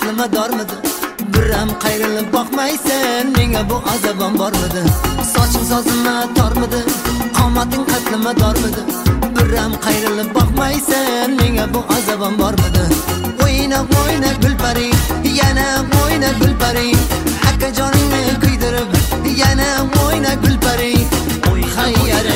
aqlima dormidi? Biram qayrilib boqmaysan, menga bu azobim bormidi? Soching sozimma tormidi? Qomating qatlima dormidi? Biram qayrilib boqmaysan, menga bu azobim bormidi? O'yna o'yna gulpari, yana o'yna gulpari, akajoningni kuydirib, yana o'yna gulpari. Hayyare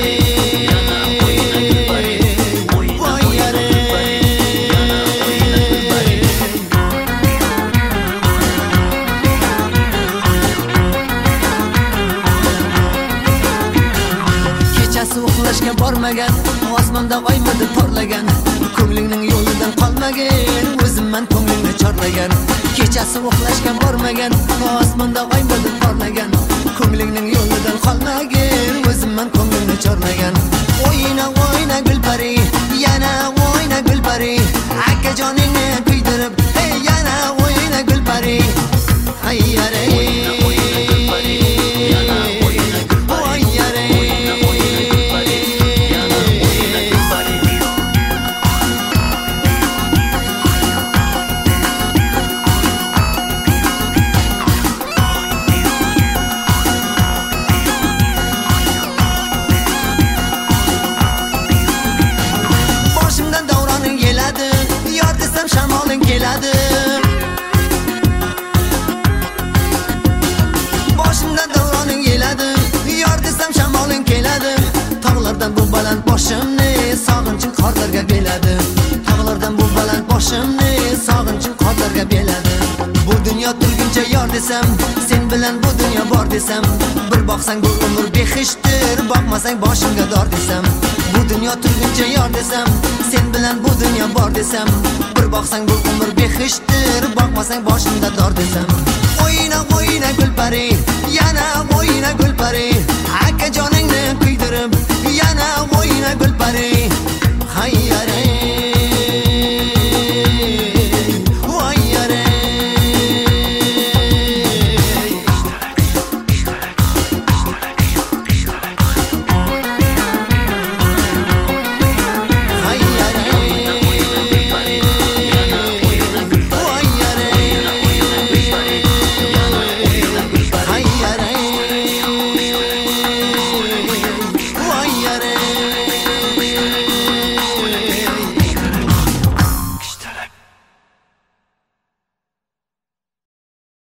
uxlashga bormagan, osmonda oymidi porlagan, ko'nglingning yo'lidan qolmagan, o'zimman ko'nglingni chorlagan. Kechasi uxlashga bormagan, osmonda oymidi porlagan, ko'nglingning yo'lidan qolmagan, o'zimman ko'nglingni chorlagan. O'yna o'yna gulpari, yana o'yna gulpari, akajoningni kuydirib, yana o'yna gulpari. Hayyare shamoling keladi. Boshimdan davroning keladi, yor desam shamoling keladi. Tog'lardan bu baland boshimni sog'inchim qorlarga beladi. Tog'lardan bu baland boshimni sog'inchim qorlarga beladi. Bu dunyo turguncha yor desam, sen bilan bu dunyo bor desam, bir boqsang bu umr behishtir, boqmasang boshimga dor desam. Bu dunyo turguncha yor desam, sen bilan bu dunyo bor desam, bir boqsang bu umr behishtir, boqmasang boshimda dor desam. O'yna o'yna gulpari, yana o'yna gulpari, akajoningni kuydirib, yana o'yna gulpari.